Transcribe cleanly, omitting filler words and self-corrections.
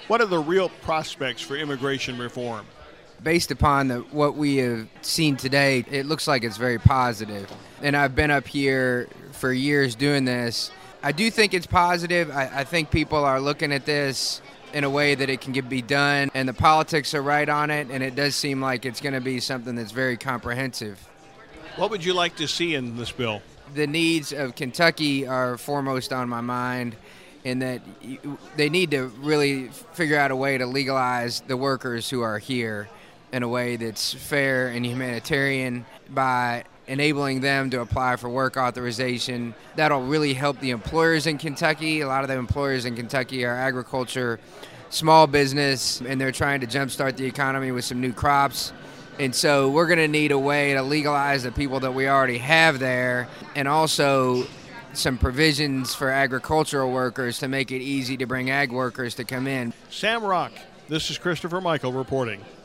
What are the real prospects for immigration reform? Based upon what we have seen today, it looks like it's very positive. And I've been up here for years doing this. I do think it's positive. I think people are looking at this in a way that it can be done, and the politics are right on it, and it does seem like it's going to be something that's very comprehensive. What would you like to see in this bill? The needs of Kentucky are foremost on my mind, in that they need to really figure out a way to legalize the workers who are here in a way that's fair and humanitarian by enabling them to apply for work authorization. That'll really help the employers in Kentucky. A lot of the employers in Kentucky are agriculture, small business, and they're trying to jumpstart the economy with some new crops. And so we're going to need a way to legalize the people that we already have there, and also some provisions for agricultural workers to make it easy to bring ag workers to come in. Sam Rock, this is Christopher Michael reporting.